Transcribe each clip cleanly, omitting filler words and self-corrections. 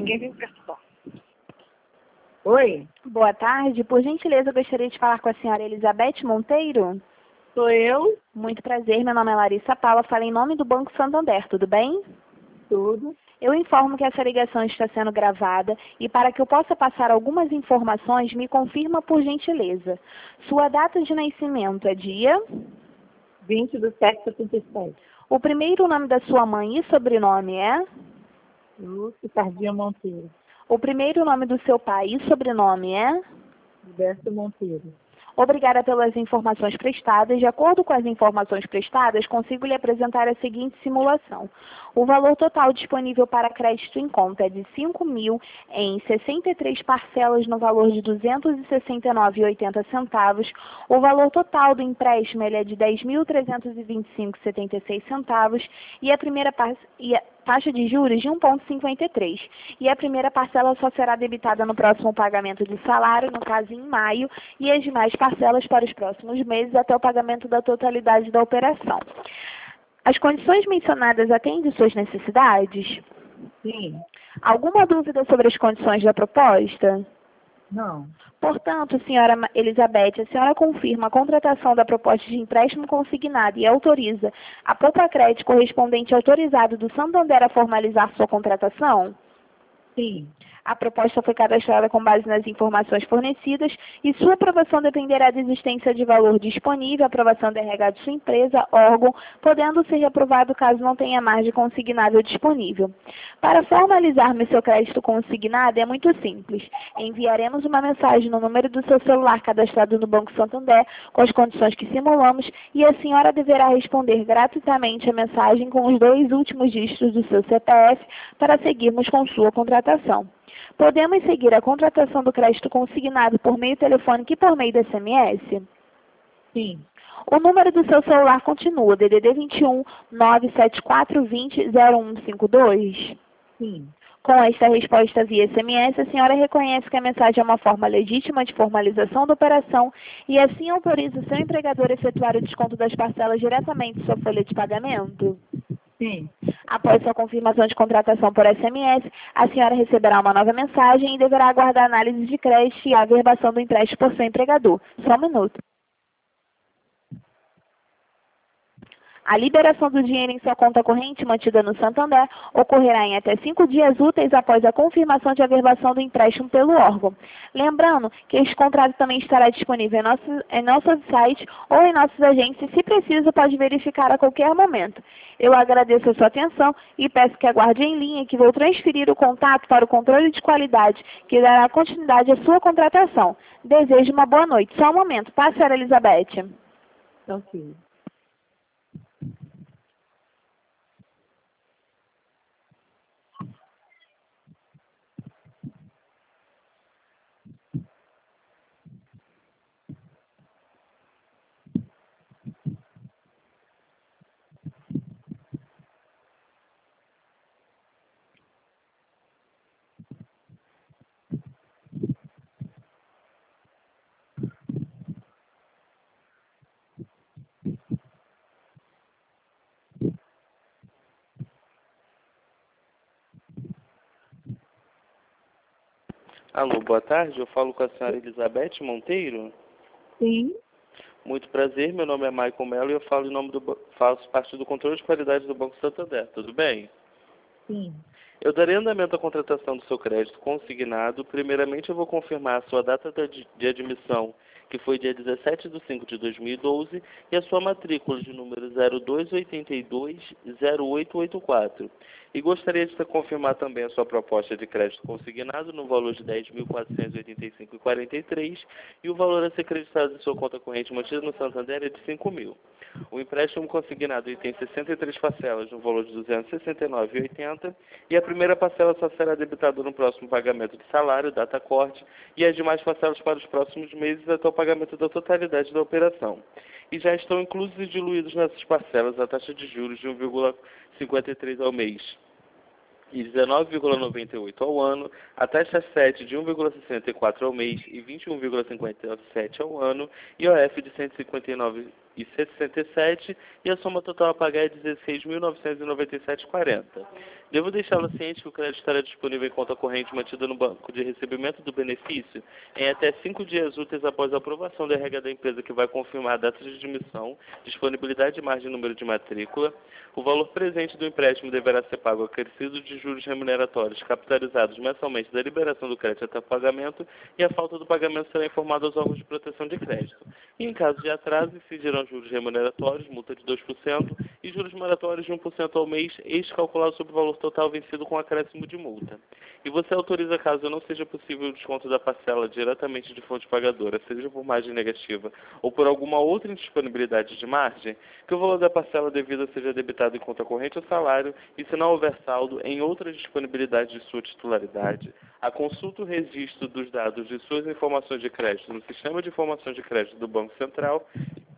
Ninguém vem perturbar. Oi? Boa tarde. Por gentileza, eu gostaria de falar com a senhora Elizabeth Monteiro. Sou eu? Muito prazer, meu nome é Larissa Paula, falo em nome do Banco Santander, tudo bem? Tudo. Eu informo que essa ligação está sendo gravada e para que eu possa passar algumas informações, me confirma por gentileza. Sua data de nascimento é dia? 20/7/77. O primeiro nome da sua mãe e sobrenome é? Lúcia Sardinha Monteiro. O primeiro nome do seu pai e sobrenome é? Gilberto Monteiro. Obrigada pelas informações prestadas. De acordo com as informações prestadas, consigo lhe apresentar a seguinte simulação. O valor total disponível para crédito em conta é de R$ 5.000 em 63 parcelas no valor de R$ 269,80. O valor total do empréstimo ele é de R$ 10.325,76 e a primeira taxa de juros de 1,53. E a primeira parcela só será debitada no próximo pagamento de salário, no caso em maio, e as demais parcelas para os próximos meses até o pagamento da totalidade da operação. As condições mencionadas atendem suas necessidades? Sim. Alguma dúvida sobre as condições da proposta? Não. Portanto, senhora Elizabeth, a senhora confirma a contratação da proposta de empréstimo consignado e autoriza a Propracred correspondente autorizado do Santander a formalizar sua contratação? Sim. A proposta foi cadastrada com base nas informações fornecidas e sua aprovação dependerá da existência de valor disponível, aprovação da RH de sua empresa, órgão, podendo ser reprovado caso não tenha margem consignável disponível. Para formalizarmos seu crédito consignado é muito simples. Enviaremos uma mensagem no número do seu celular cadastrado no Banco Santander com as condições que simulamos e a senhora deverá responder gratuitamente a mensagem com os 2 últimos dígitos do seu CPF para seguirmos com sua contratação. Podemos seguir a contratação do crédito consignado por meio telefônico e por meio de SMS? Sim. O número do seu celular continua, DDD 21 97420 0152? Sim. Com esta resposta via SMS, a senhora reconhece que a mensagem é uma forma legítima de formalização da operação e assim autoriza o seu empregador a efetuar o desconto das parcelas diretamente em sua folha de pagamento? Sim. Após sua confirmação de contratação por SMS, a senhora receberá uma nova mensagem e deverá aguardar a análise de crédito e a averbação do empréstimo por seu empregador. Só um minuto. A liberação do dinheiro em sua conta corrente mantida no Santander ocorrerá em até 5 dias úteis após a confirmação de averbação do empréstimo pelo órgão. Lembrando que este contrato também estará disponível em nosso site ou em nossos agentes e, se preciso, pode verificar a qualquer momento. Eu agradeço a sua atenção e peço que aguarde em linha que vou transferir o contato para o controle de qualidade que dará continuidade à sua contratação. Desejo uma boa noite. Só um momento, tá, senhora Elizabeth? Ok. Alô, boa tarde. Eu falo com a senhora Elizabeth Monteiro. Sim. Muito prazer. Meu nome é Maicon Mello e eu falo em nome faço parte do controle de qualidade do Banco Santander. Tudo bem? Sim. Eu darei andamento à contratação do seu crédito consignado. Primeiramente, eu vou confirmar a sua data de admissão, que foi dia 17/5/2012, e a sua matrícula de número 02820884. E gostaria de confirmar também a sua proposta de crédito consignado no valor de R$ 10.485,43 e o valor a ser creditado em sua conta corrente mantida no Santander é de R$ 5.000. O empréstimo consignado tem 63 parcelas no valor de R$ 269,80 e a primeira parcela só será debitada no próximo pagamento de salário, data corte, e as demais parcelas para os próximos meses até o pagamento da totalidade da operação. E já estão inclusos e diluídos nessas parcelas a taxa de juros de 1,53 ao mês e 19,98 ao ano, a taxa 7 de 1,64 ao mês e 21,57 ao ano, e IOF de R$ R$16.067 e a soma total a pagar é R$16.997,40. Devo deixá-lo ciente que o crédito estará disponível em conta corrente mantida no banco de recebimento do benefício em até 5 dias úteis após a aprovação da RH da empresa, que vai confirmar a data de admissão, disponibilidade de margem e número de matrícula. O valor presente do empréstimo deverá ser pago acrescido de juros remuneratórios capitalizados mensalmente da liberação do crédito até o pagamento, e a falta do pagamento será informada aos órgãos de proteção de crédito. E em caso de atraso, incidirão juros remuneratórios, multa de 2% e juros moratórios de 1% ao mês, calculado sobre o valor total vencido com acréscimo de multa. E você autoriza, caso não seja possível o desconto da parcela diretamente de fonte pagadora, seja por margem negativa ou por alguma outra indisponibilidade de margem, que o valor da parcela devida seja debitado em conta corrente ou salário, e se não houver saldo em outras disponibilidades de sua titularidade, a consulta o registro dos dados de suas informações de crédito no Sistema de Informações de Crédito do Banco Central,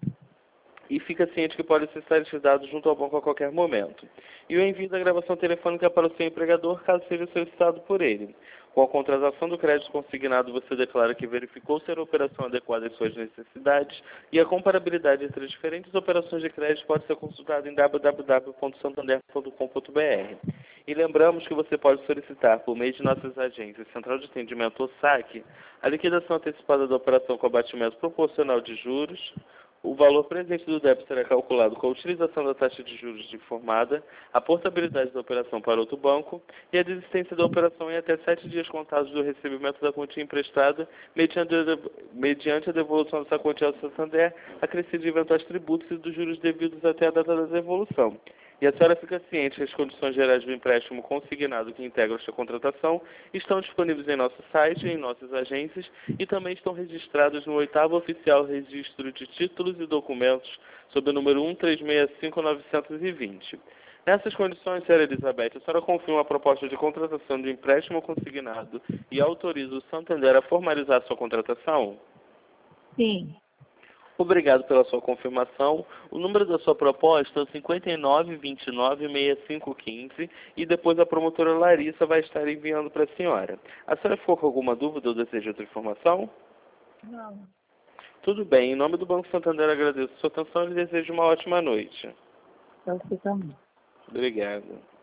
e fica ciente que pode acessar esses dados junto ao banco a qualquer momento. E o envio da gravação telefônica para o seu empregador, caso seja solicitado por ele. Com a contratação do crédito consignado, você declara que verificou ser a operação adequada às suas necessidades, e a comparabilidade entre as diferentes operações de crédito pode ser consultada em www.santander.com.br. E lembramos que você pode solicitar, por meio de nossas agências, Central de Atendimento ou SAC, a liquidação antecipada da operação com abatimento proporcional de juros. O valor presente do débito será calculado com a utilização da taxa de juros informada, a portabilidade da operação para outro banco e a desistência da operação em até 7 dias contados do recebimento da quantia emprestada, mediante a devolução dessa quantia ao Santander, acrescido de eventuais tributos e dos juros devidos até a data da devolução. E a senhora fica ciente que as condições gerais do empréstimo consignado que integram esta contratação estão disponíveis em nosso site, em nossas agências, e também estão registradas no 8º Oficial Registro de Títulos e Documentos, sob o número 1365920. Nessas condições, senhora Elizabeth, a senhora confirma a proposta de contratação de empréstimo consignado e autoriza o Santander a formalizar sua contratação? Sim. Obrigado pela sua confirmação. O número da sua proposta é 59296515, e depois a promotora Larissa vai estar enviando para a senhora. A senhora ficou com alguma dúvida ou deseja outra informação? Não. Tudo bem. Em nome do Banco Santander, agradeço a sua atenção e desejo uma ótima noite. Você também. Obrigado.